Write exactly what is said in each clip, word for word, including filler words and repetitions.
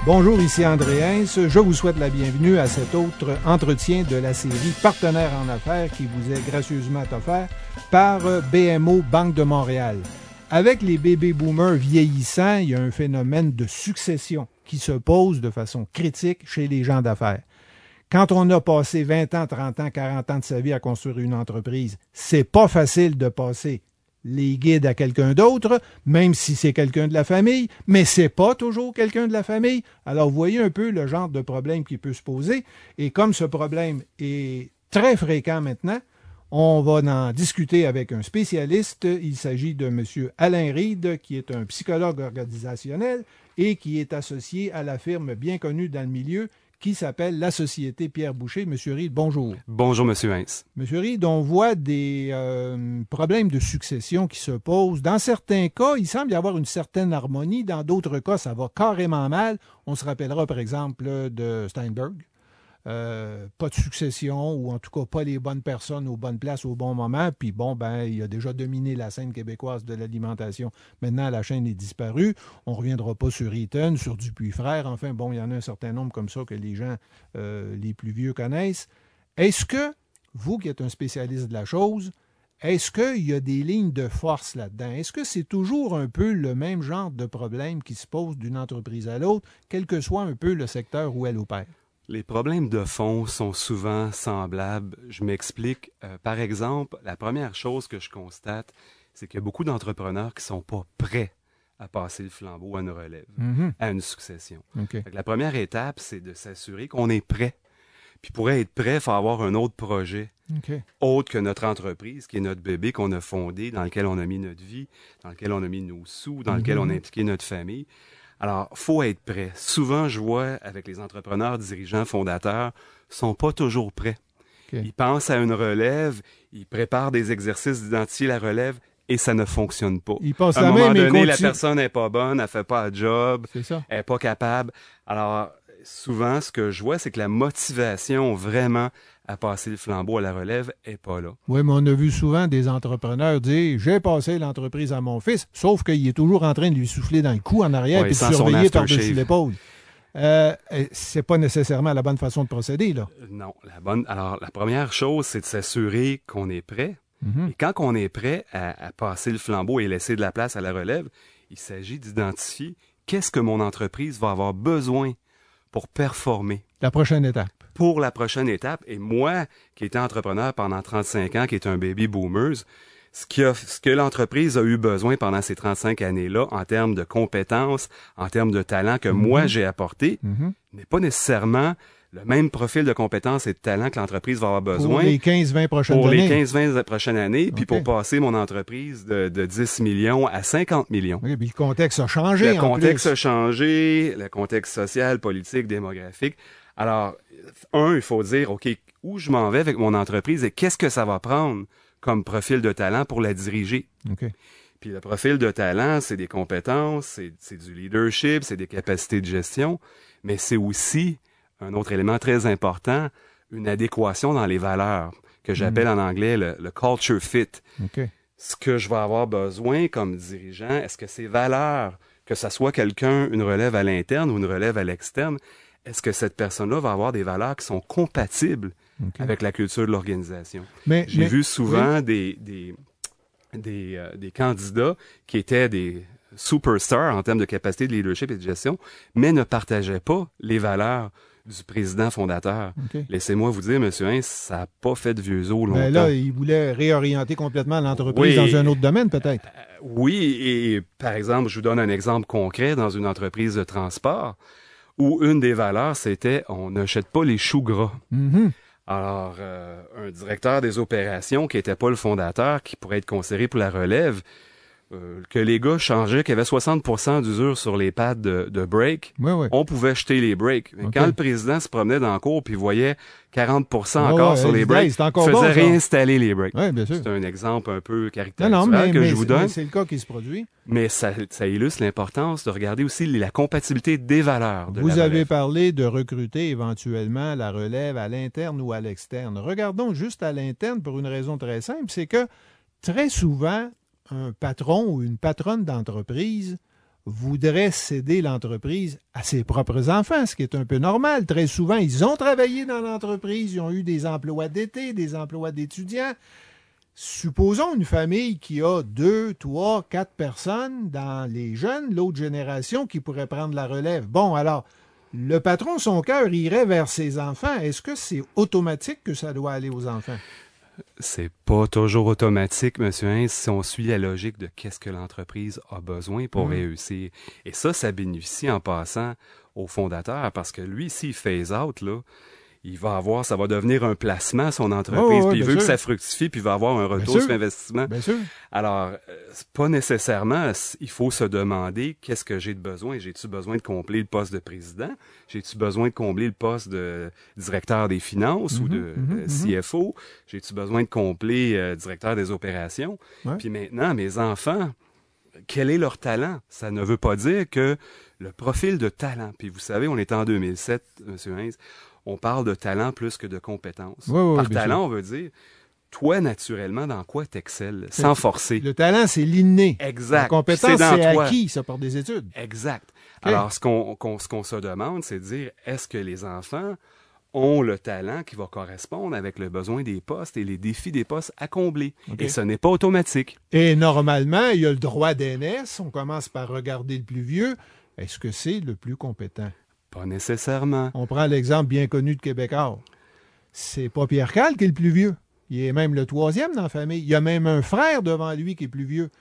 Bonjour, ici André Hens. Je vous souhaite la bienvenue à cet autre entretien de la série Partenaires en affaires qui vous est gracieusement offert par B M O Banque de Montréal. Avec les baby boomers vieillissants, il y a un phénomène de succession qui se pose de façon critique chez les gens d'affaires. Quand on a passé vingt ans, trente ans, quarante ans de sa vie à construire une entreprise, c'est pas facile de passer les guides à quelqu'un d'autre, même si c'est quelqu'un de la famille, mais c'est pas toujours quelqu'un de la famille. Alors, vous voyez un peu le genre de problème qui peut se poser. Et comme ce problème est très fréquent maintenant, on va en discuter avec un spécialiste. Il s'agit de M. Alain Reed, qui est un psychologue organisationnel et qui est associé à la firme bien connue dans le milieu qui s'appelle la Société Pierre Boucher. Monsieur Reed, bonjour. Bonjour, Monsieur Hens. Monsieur Reed, on voit des euh, problèmes de succession qui se posent. Dans certains cas, il semble y avoir une certaine harmonie. Dans d'autres cas, ça va carrément mal. On se rappellera, par exemple, de Steinberg. Euh, pas de succession, ou en tout cas pas les bonnes personnes aux bonnes places au bon moment. Puis bon, ben, il a déjà dominé la scène québécoise de l'alimentation. Maintenant, la chaîne est disparue. On ne reviendra pas sur Eaton, sur Dupuis Frères. Enfin, bon, il y en a un certain nombre comme ça que les gens euh, les plus vieux connaissent. Est-ce que, vous qui êtes un spécialiste de la chose, est-ce qu'il y a des lignes de force là-dedans? Est-ce que c'est toujours un peu le même genre de problème qui se pose d'une entreprise à l'autre, quel que soit un peu le secteur où elle opère? Les problèmes de fond sont souvent semblables. Je m'explique. Euh, par exemple, la première chose que je constate, c'est qu'il y a beaucoup d'entrepreneurs qui ne sont pas prêts à passer le flambeau à une relève, mm-hmm. à une succession. Okay. La première étape, c'est de s'assurer qu'on est prêt. Puis pour être prêt, il faut avoir un autre projet, okay. autre que notre entreprise, qui est notre bébé qu'on a fondé, dans lequel on a mis notre vie, dans lequel on a mis nos sous, dans mm-hmm. lequel on a impliqué notre famille. Alors, faut être prêt. Souvent, je vois avec les entrepreneurs, dirigeants, fondateurs, sont pas toujours prêts. Okay. Ils pensent à une relève, ils préparent des exercices d'identifier la relève et ça ne fonctionne pas. Ils passent à un la moment même donné, et la personne n'est pas bonne, elle fait pas un job, c'est ça. elle est pas capable. Alors, souvent, ce que je vois, c'est que la motivation vraiment à passer le flambeau à la relève est pas là. Oui, mais on a vu souvent des entrepreneurs dire « J'ai passé l'entreprise à mon fils », sauf qu'il est toujours en train de lui souffler dans le cou en arrière et oui, de surveiller par-dessus l'épaule. Euh, c'est pas nécessairement la bonne façon de procéder, là. Non. La bonne. Alors, la première chose, c'est de s'assurer qu'on est prêt. Mm-hmm. Et quand on est prêt à, à passer le flambeau et laisser de la place à la relève, il s'agit d'identifier qu'est-ce que mon entreprise va avoir besoin pour performer. La prochaine étape. Pour la prochaine étape. Et moi, qui étais entrepreneur pendant trente-cinq ans, qui est un baby boomers, ce, qui a, ce que l'entreprise a eu besoin pendant ces trente-cinq années-là, en termes de compétences, en termes de talent que mm-hmm. moi j'ai apporté, mm-hmm. n'est pas nécessairement le même profil de compétences et de talent que l'entreprise va avoir besoin. Pour les quinze vingt prochaines pour années. Pour les quinze vingt prochaines années, okay. puis pour passer mon entreprise de, de dix millions à cinquante millions. Oui, puis le contexte a changé. Le en contexte plus. a changé, le contexte social, politique, démographique. Alors, un, il faut dire, OK, où je m'en vais avec mon entreprise et qu'est-ce que ça va prendre comme profil de talent pour la diriger. Okay. Puis le profil de talent, c'est des compétences, c'est, c'est du leadership, c'est des capacités de gestion, mais c'est aussi, un autre élément très important, une adéquation dans les valeurs, que j'appelle mm. en anglais le, le culture fit. Okay. Ce que je vais avoir besoin comme dirigeant, est-ce que ces valeurs, que ça soit quelqu'un, une relève à l'interne ou une relève à l'externe, est-ce que cette personne-là va avoir des valeurs qui sont compatibles okay. avec la culture de l'organisation? Mais, J'ai mais, vu souvent oui. des, des, des, euh, des candidats qui étaient des superstars en termes de capacité de leadership et de gestion, mais ne partageaient pas les valeurs du président fondateur. Okay. Laissez-moi vous dire, M. Hens, ça n'a pas fait de vieux os longtemps. Ben là, il voulait réorienter complètement l'entreprise oui, dans un autre domaine, peut-être. Euh, oui, et par exemple, je vous donne un exemple concret dans une entreprise de transport où une des valeurs, c'était on n'achète pas les choux gras. Mm-hmm. Alors, euh, un directeur des opérations qui n'était pas le fondateur, qui pourrait être considéré pour la relève, Euh, que les gars changeaient, qu'il y avait soixante pour cent d'usure sur les pads de, de break, oui, oui. on pouvait jeter les breaks. Mais okay. quand le président se promenait dans le cours puis voyait quarante pour cent oh, encore ouais, sur les breaks, il faisait bon, réinstaller ça. les breaks. Oui, bien sûr. C'est un exemple un peu caricatural non, non, mais, que mais je vous donne. Mais c'est le cas qui se produit. Mais ça, ça illustre l'importance de regarder aussi la compatibilité des valeurs de Vous la avez relève. parlé de recruter éventuellement la relève à l'interne ou à l'externe. Regardons juste à l'interne pour une raison très simple, c'est que très souvent, un patron ou une patronne d'entreprise voudrait céder l'entreprise à ses propres enfants, ce qui est un peu normal. Très souvent, ils ont travaillé dans l'entreprise, ils ont eu des emplois d'été, des emplois d'étudiants. Supposons une famille qui a deux, trois, quatre personnes dans les jeunes, l'autre génération qui pourrait prendre la relève. Bon, alors, le patron, son cœur irait vers ses enfants. Est-ce que c'est automatique que ça doit aller aux enfants? C'est pas toujours automatique, M. Hintz, si on suit la logique de qu'est-ce que l'entreprise a besoin pour mmh. réussir. Et ça, ça bénéficie en passant au fondateur, parce que lui, s'il phase out, là, il va avoir, ça va devenir un placement, son entreprise, oh, ouais, puis il veut sûr. que ça fructifie, puis il va avoir un retour sur investissement. Bien sûr. Alors, c'est pas nécessairement, il faut se demander qu'est-ce que j'ai de besoin. J'ai-tu besoin de combler le poste de président? J'ai-tu besoin de combler le poste de directeur des finances mm-hmm, ou de mm-hmm, euh, C F O? J'ai-tu besoin de combler euh, directeur des opérations? Ouais. Puis maintenant, mes enfants, quel est leur talent? Ça ne veut pas dire que le profil de talent, puis vous savez, on est en deux mille sept, M. Hintz, on parle de talent plus que de compétences. Oui, oui, Par talent, sûr. on veut dire, toi, naturellement, dans quoi t'excelles, sans forcer. Le talent, c'est l'inné. Exact. La compétence, c'est, c'est acquis, ça, par des études. Exact. Okay. Alors, ce qu'on, qu'on, ce qu'on se demande, c'est de dire, est-ce que les enfants ont le talent qui va correspondre avec le besoin des postes et les défis des postes à combler. Okay. Et ce n'est pas automatique. Et normalement, il y a le droit d'aînesse. On commence par regarder le plus vieux. Est-ce que c'est le plus compétent? Pas nécessairement. On prend l'exemple bien connu de Québécois. C'est pas Pierre Cal qui est le plus vieux. Il est même le troisième dans la famille. Il y a même un frère devant lui qui est plus vieux.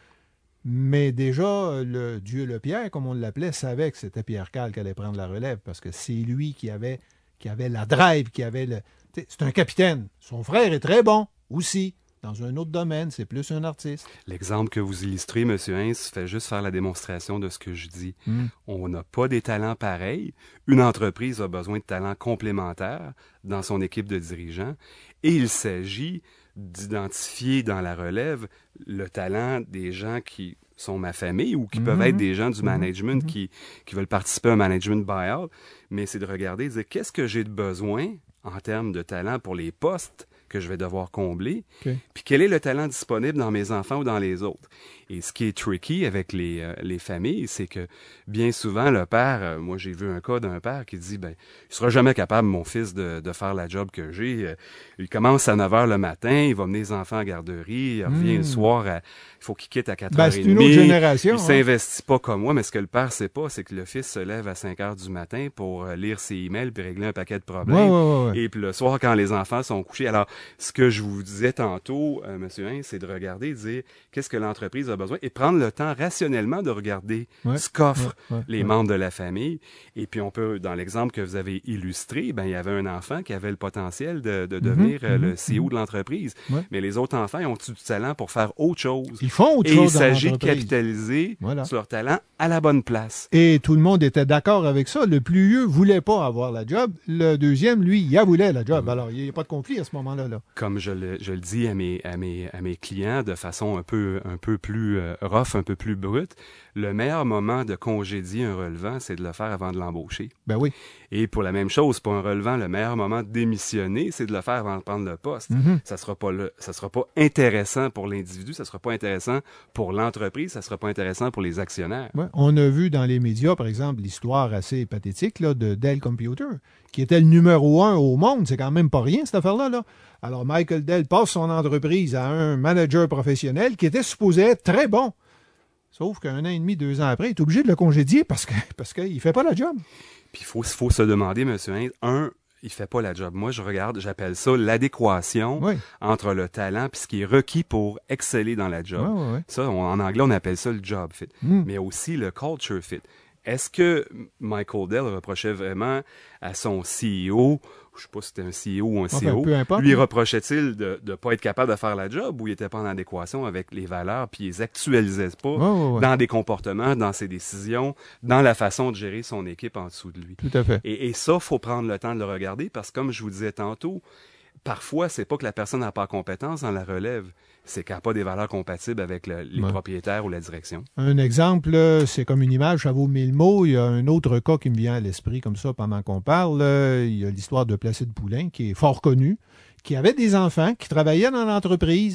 Mais déjà, le Dieu le Pierre, comme on l'appelait, savait que c'était Pierre Cal qui allait prendre la relève parce que c'est lui qui avait, qui avait la drive, qui avait le... C'est un capitaine. Son frère est très bon aussi. Dans un autre domaine, c'est plus un artiste. L'exemple que vous illustrez, M. Hintz, fait juste faire la démonstration de ce que je dis. Mm. On n'a pas des talents pareils. Une entreprise a besoin de talents complémentaires dans son équipe de dirigeants. Et il s'agit d'identifier dans la relève le talent des gens qui sont ma famille ou qui mm-hmm. peuvent être des gens du management mm-hmm. qui, qui veulent participer à un management buyout. Mais c'est de regarder et de dire qu'est-ce que j'ai de besoin en termes de talent pour les postes que je vais devoir combler, okay. puis quel est le talent disponible dans mes enfants ou dans les autres. Et ce qui est tricky avec les, euh, les familles, c'est que bien souvent, le père, euh, moi j'ai vu un cas d'un père qui dit, ben, il sera jamais capable, mon fils, de, de faire la job que j'ai. Euh, il commence à neuf heures le matin, il va mener les enfants à la garderie, il revient mmh. le soir, à, il faut qu'il quitte à quatre heures trente. Ben, c'est une autre génération. Il hein. s'investit pas comme moi, mais ce que le père sait pas, c'est que le fils se lève à cinq heures du matin pour euh, lire ses emails puis régler un paquet de problèmes. Ouais, ouais, ouais. Et puis le soir, quand les enfants sont couchés, alors, ce que je vous disais tantôt, euh, M. Hintz, c'est de regarder et de dire qu'est-ce que l'entreprise a besoin et prendre le temps rationnellement de regarder ouais, ce qu'offrent ouais, ouais, les ouais. membres de la famille. Et puis, on peut, dans l'exemple que vous avez illustré, ben, il y avait un enfant qui avait le potentiel de, de devenir mm-hmm, euh, le C E O mm-hmm. de l'entreprise. Ouais. Mais les autres enfants, ils ont du talent pour faire autre chose. Ils font autre et chose. Et il s'agit de capitaliser voilà. sur leur talent à la bonne place. Et tout le monde était d'accord avec ça. Le plus vieux voulait pas avoir la job. Le deuxième, lui, il a voulu la job. Mm. Alors, il n'y a pas de conflit à ce moment-là. Là. Comme je le, je le dis à mes, à mes, à mes clients de façon un peu, un peu plus euh, rough, un peu plus brute, le meilleur moment de congédier un relevant, c'est de le faire avant de l'embaucher. Ben oui. Et pour la même chose, pour un relevant, le meilleur moment de démissionner, c'est de le faire avant de prendre le poste. Mm-hmm. Ça sera pas le, ça sera pas intéressant pour l'individu, ça sera pas intéressant pour l'entreprise, ça sera pas intéressant pour les actionnaires. Ouais. On a vu dans les médias, par exemple, l'histoire assez pathétique là, de Dell Computer, qui était le numéro un au monde. C'est quand même pas rien, cette affaire-là, là. Alors, Michael Dell passe son entreprise à un manager professionnel qui était supposé être très bon. Sauf qu'un an et demi, deux ans après, il est obligé de le congédier parce que parce qu'il ne fait pas la job. Puis il faut, faut se demander, M. Hintz, un, il fait pas la job. Moi, je regarde, j'appelle ça l'adéquation oui. entre le talent et ce qui est requis pour exceller dans la job. Oui, oui, oui. Ça, on, en anglais, on appelle ça le job fit. Mm. Mais aussi le culture fit. Est-ce que Michael Dell reprochait vraiment à son C E O, je ne sais pas si c'était un C E O ou un C O, enfin, importe, lui reprochait-il de ne pas être capable de faire la job ou il n'était pas en adéquation avec les valeurs puis il les actualisait pas ouais, ouais, ouais. dans des comportements, dans ses décisions, dans la façon de gérer son équipe en dessous de lui. Tout à fait. Et, et ça, il faut prendre le temps de le regarder parce que comme je vous disais tantôt, parfois, c'est pas que la personne n'a pas compétence dans la relève, c'est qu'elle n'a pas des valeurs compatibles avec le, les ouais. propriétaires ou la direction. Un exemple, là, c'est comme une image, ça vaut mille mots. Il y a un autre cas qui me vient à l'esprit comme ça pendant qu'on parle. Là. Il y a l'histoire de Placide Poulain, qui est fort connu, qui avait des enfants, qui travaillaient dans l'entreprise,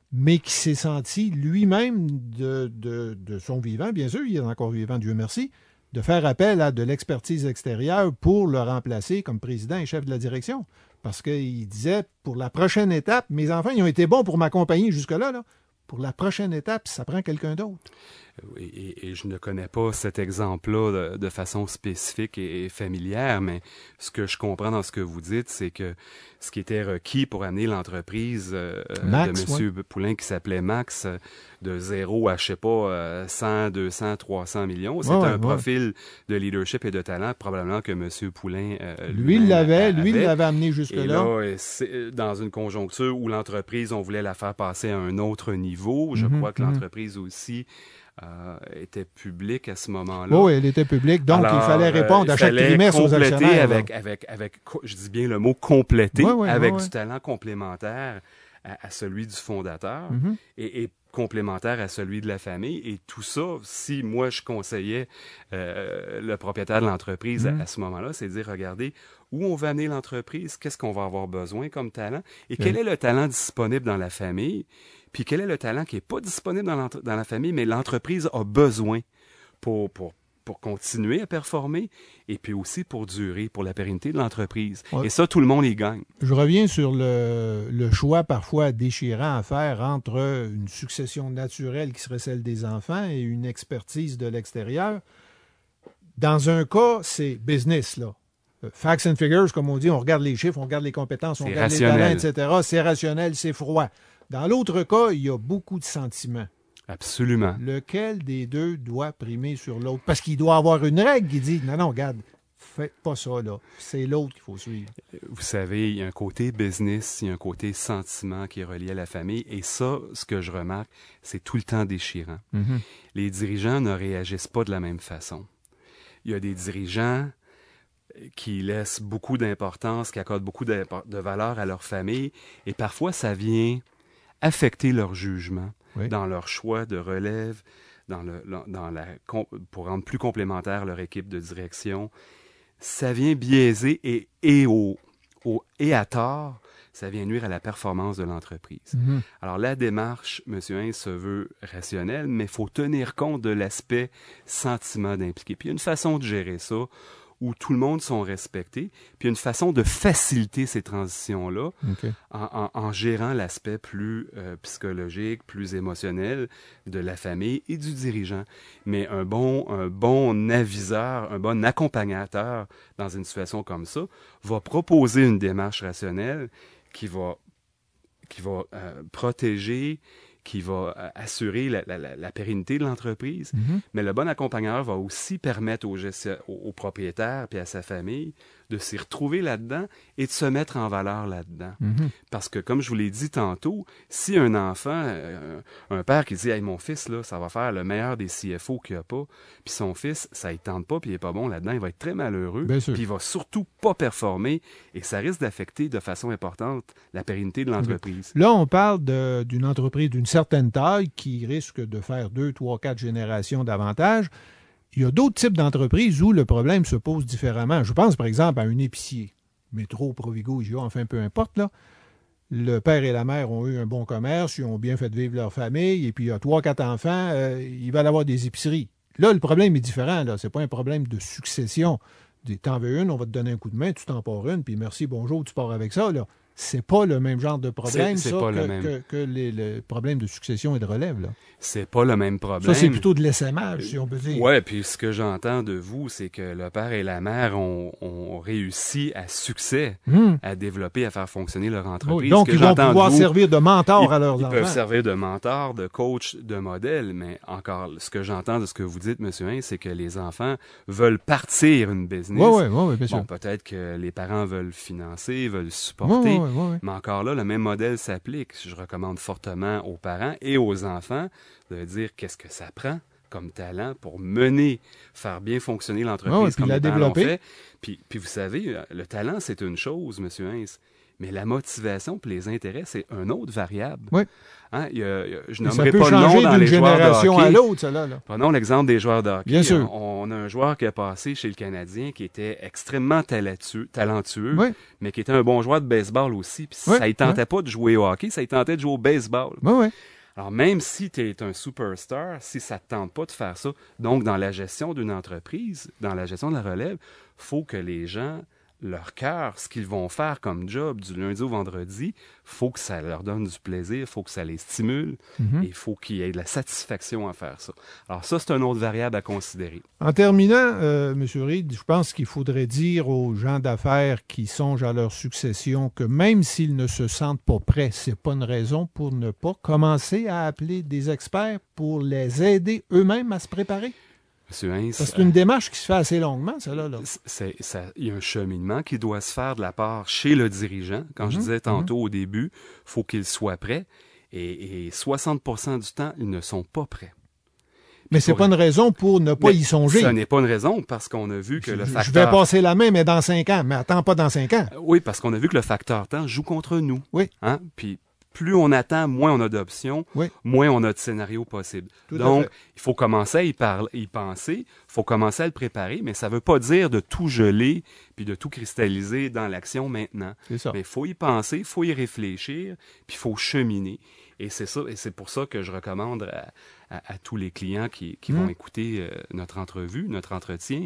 mais qui s'est senti lui-même de, de, de son vivant, bien sûr, il est encore vivant, Dieu merci, de faire appel à de l'expertise extérieure pour le remplacer comme président et chef de la direction. Parce qu'il disait, pour la prochaine étape, mes enfants, ils ont été bons pour m'accompagner jusque-là, là. Pour la prochaine étape, ça prend quelqu'un d'autre. Et, et, et je ne connais pas cet exemple-là de, de façon spécifique et, et familière, mais ce que je comprends dans ce que vous dites, c'est que ce qui était requis pour amener l'entreprise euh, Max, de M. ouais. Poulain, qui s'appelait Max, de zéro à, je sais pas, cent, deux cents, trois cents millions, c'est ouais, un ouais. profil de leadership et de talent, probablement que M. Poulain euh, lui, il l'avait, avait. lui, il l'avait amené Et jusque-là. là, c'est dans une conjoncture où l'entreprise, on voulait la faire passer à un autre niveau. Je Mm-hmm, crois que mm-hmm. l'entreprise aussi euh, était publique à ce moment-là. Oui, elle était publique, donc Alors, il fallait répondre euh, à chaque fallait trimestre aux compléter actionnaires. avec, avec, avec, je dis bien le mot compléter, ouais, ouais, avec ouais, du ouais. talent complémentaire à, à celui du fondateur Mm-hmm. et, et complémentaire à celui de la famille. Et tout ça, si moi je conseillais euh, le propriétaire de l'entreprise Mm-hmm. à, à ce moment-là, c'est de dire, regardez, où on va amener l'entreprise, qu'est-ce qu'on va avoir besoin comme talent et quel Oui. est le talent disponible dans la famille, puis quel est le talent qui n'est pas disponible dans, dans la famille, mais l'entreprise a besoin pour, pour, pour continuer à performer et puis aussi pour durer, pour la pérennité de l'entreprise. Ouais. Et ça, tout le monde y gagne. Je reviens sur le, le choix parfois déchirant à faire entre une succession naturelle qui serait celle des enfants et une expertise de l'extérieur. Dans un cas, c'est business, là. Facts and figures, comme on dit, on regarde les chiffres, on regarde les compétences, on C'est regarde rationnel. les talents, et cetera. C'est rationnel, c'est froid. Dans l'autre cas, il y a beaucoup de sentiments. Absolument. Lequel des deux doit primer sur l'autre? Parce qu'il doit avoir une règle qui dit, non, non, regarde, faites pas ça, là. C'est l'autre qu'il faut suivre. Vous savez, il y a un côté business, il y a un côté sentiment qui est relié à la famille. Et ça, ce que je remarque, c'est tout le temps déchirant. Mm-hmm. Les dirigeants ne réagissent pas de la même façon. Il y a des dirigeants qui laissent beaucoup d'importance, qui accordent beaucoup de valeur à leur famille, et parfois ça vient affecter leur jugement Oui. dans leur choix de relève, dans le, dans la, pour rendre plus complémentaire leur équipe de direction. Ça vient biaiser et, et, au, au, et à tort, ça vient nuire à la performance de l'entreprise. Mm-hmm. Alors la démarche, M. Hintz, se veut rationnelle, mais il faut tenir compte de l'aspect sentiment d'impliquer. Puis il y a une façon de gérer ça, où tout le monde sont respectés, puis une façon de faciliter ces transitions-là Okay. en, en, en gérant l'aspect plus euh, psychologique, plus émotionnel de la famille et du dirigeant. Mais un bon, un bon aviseur, un bon accompagnateur dans une situation comme ça va proposer une démarche rationnelle qui va, qui va euh, protéger, qui va euh, assurer la, la, la pérennité de l'entreprise. Mm-hmm. Mais le bon accompagnateur va aussi permettre au, gestion, au, au propriétaire et à sa famille de s'y retrouver là-dedans et de se mettre en valeur là-dedans. Mm-hmm. Parce que, comme je vous l'ai dit tantôt, si un enfant, euh, un père qui dit « Hey, mon fils, là, ça va faire le meilleur des C F O qu'il n'y a pas », puis son fils, ça ne tente pas, puis il n'est pas bon là-dedans, il va être très malheureux, Bien sûr. puis il va surtout pas performer, et ça risque d'affecter de façon importante la pérennité de l'entreprise. Là, on parle de, d'une entreprise d'une certaine taille qui risque de faire deux, trois, quatre générations davantage. Il y a d'autres types d'entreprises où le problème se pose différemment. Je pense, par exemple, à un épicier. Métro, Provigo, I G A, enfin, peu importe, là. Le père et la mère ont eu un bon commerce, ils ont bien fait vivre leur famille, et puis il y a trois, quatre enfants, euh, ils veulent avoir des épiceries. Là, le problème est différent, là. C'est pas un problème de succession. T'en veux une, on va te donner un coup de main, tu t'en pars une, puis merci, bonjour, tu pars avec ça, là. C'est pas le même genre de problème, C'est- c'est ça, pas que, le même. que, que les, le problème de succession et de relève, là. C'est pas le même problème. Ça, c'est plutôt de l'essaimage, si on peut dire. Ouais, puis ce que j'entends de vous, c'est que le père et la mère ont, ont réussi à succès Hum. à développer, à faire fonctionner leur entreprise. Oui, donc, Ce que ils vont j'entends de pouvoir vous, servir de mentor ils, à leurs ils enfants. peuvent servir de mentor, de coach, de modèle, mais encore, ce que j'entends de ce que vous dites, M. Hintz, c'est que les enfants veulent partir une business. Oui, oui, oui, bien sûr. Bon, peut-être que les parents veulent financer, veulent Oui, supporter, oui, oui, oui. mais encore là, le même modèle s'applique. Je recommande fortement aux parents et aux enfants de dire qu'est-ce que ça prend comme talent pour mener, faire bien fonctionner l'entreprise Ouais, ouais, puis comme la les parents l'ont développer. fait. Puis, puis vous savez, le talent, c'est une chose, M. Hintz, Mais la motivation et les intérêts, c'est une autre variable. Oui. Hein, il y a, il y a, je Mais nommerai ça peut pas de nom changer dans d'une les joueurs de génération hockey. à l'autre, ça là. là. Prenons l'exemple des joueurs de hockey. Bien sûr. On, on a un joueur qui a passé chez le Canadien qui était extrêmement talentueux, talentueux Oui. mais qui était un bon joueur de baseball aussi. Puis Oui, ça ne tentait oui. pas de jouer au hockey, ça ne tentait de jouer au baseball. Oui, oui. Alors, même si tu es un superstar, si ça ne te tente pas de faire ça, donc dans la gestion d'une entreprise, dans la gestion de la relève, il faut que les gens, leur cœur, ce qu'ils vont faire comme job du lundi au vendredi, faut que ça leur donne du plaisir, faut que ça les stimule, Mm-hmm. et il faut qu'il y ait de la satisfaction à faire ça. Alors ça, c'est une autre variable à considérer. En terminant, euh, M. Reed, je pense qu'il faudrait dire aux gens d'affaires qui songent à leur succession que même s'ils ne se sentent pas prêts, c'est pas une raison pour ne pas commencer à appeler des experts pour les aider eux-mêmes à se préparer. Monsieur Hintz, Parce que c'est une démarche qui se fait assez longuement, ça là. là. c'est, ça, il y a un cheminement qui doit se faire de la part chez le dirigeant. Quand Mm-hmm. je disais tantôt au début, faut qu'il soit prêt. Et, et soixante pour cent du temps, ils ne sont pas prêts. Mais c'est pour- pas une raison pour ne pas Mais y songer. Ce n'est pas une raison parce qu'on a vu que le Je- facteur... Je vais passer la main, mais dans cinq ans. Mais attends pas dans cinq ans. Oui, parce qu'on a vu que le facteur temps joue contre nous. Oui. Hein? Puis plus on attend, moins on a d'options, Oui. moins on a de scénarios possibles. Tout à Donc, fait. il faut commencer à y, parler, y penser, il faut commencer à le préparer, mais ça ne veut pas dire de tout geler puis de tout cristalliser dans l'action maintenant. C'est ça. Mais il faut y penser, il faut y réfléchir, puis il faut cheminer. Et c'est ça, et c'est pour ça que je recommande à, à, à tous les clients qui, qui Mm. vont écouter euh, notre entrevue, notre entretien,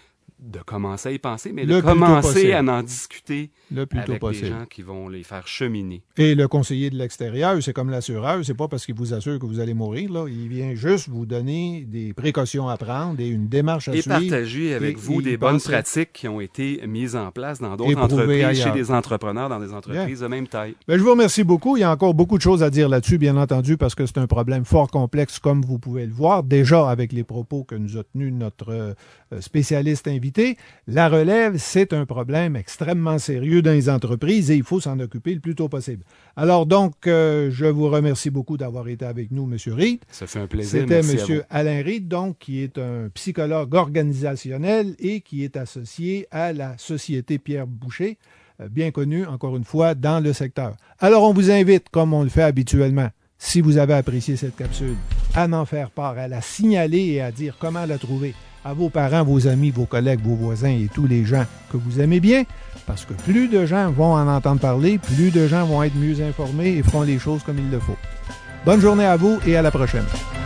de commencer à y penser, mais Le de plus tôt commencer possible. à en discuter Le plus tôt avec des possible. gens qui vont les faire cheminer. Et le conseiller de l'extérieur, c'est comme l'assureur, c'est pas parce qu'il vous assure que vous allez mourir, là. Il vient juste vous donner des précautions à prendre et une démarche à Et suivre. partager avec et- vous et des y bonnes penser. pratiques qui ont été mises en place dans Et d'autres prouvées entreprises, ailleurs. chez des entrepreneurs, dans des entreprises de même taille. Ben, je vous remercie beaucoup. Il y a encore beaucoup de choses à dire là-dessus, bien entendu, parce que c'est un problème fort complexe, comme vous pouvez le voir, déjà avec les propos que nous a tenus notre euh, spécialiste invité. La relève, c'est un problème extrêmement sérieux dans les entreprises et il faut s'en occuper le plus tôt possible. Alors donc, euh, je vous remercie beaucoup d'avoir été avec nous, M. Reed. Ça fait un plaisir. C'était Merci à vous. M. Alain Reed, donc, qui est un psychologue organisationnel et qui est associé à la Société Pierre Boucher, euh, bien connue, encore une fois, dans le secteur. Alors, on vous invite, comme on le fait habituellement, si vous avez apprécié cette capsule, à en faire part, à la signaler et à dire comment la trouver à vos parents, vos amis, vos collègues, vos voisins et tous les gens que vous aimez bien, parce que plus de gens vont en entendre parler, plus de gens vont être mieux informés et feront les choses comme il le faut. Bonne journée à vous et à la prochaine.